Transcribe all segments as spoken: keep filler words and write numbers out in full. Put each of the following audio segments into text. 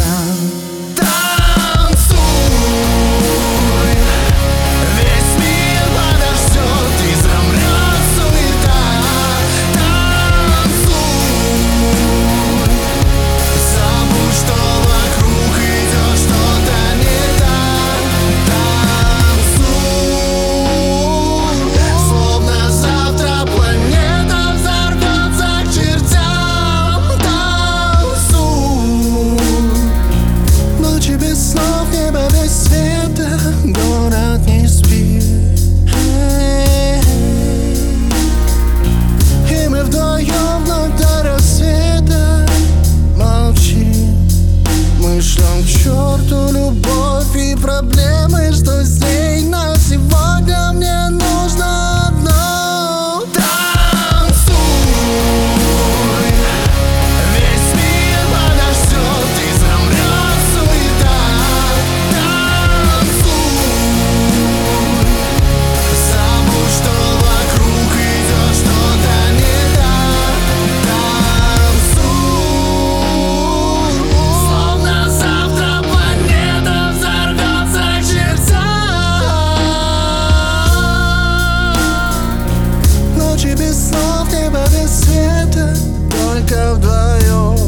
Город не спит, и мы вдвоем вновь до рассвета молчим. Мы шлем к черту любовь и проблемы, что здесь на сегодня мне нужно одно. Танцуй, весь мир подождет и замрет суета. Забудь, что вокруг идет что-то не так. Танцуй, словно завтра планета взорвется к чертям. Ночи без снов, небо без света, только вдвоем.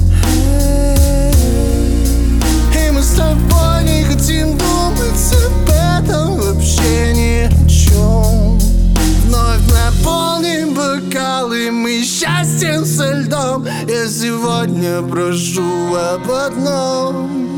И мы с тобой не хотим думать об этом вообще ни о чем. Вновь наполним бокалы мы счастьем со льдом. Я сегодня прошу об одном.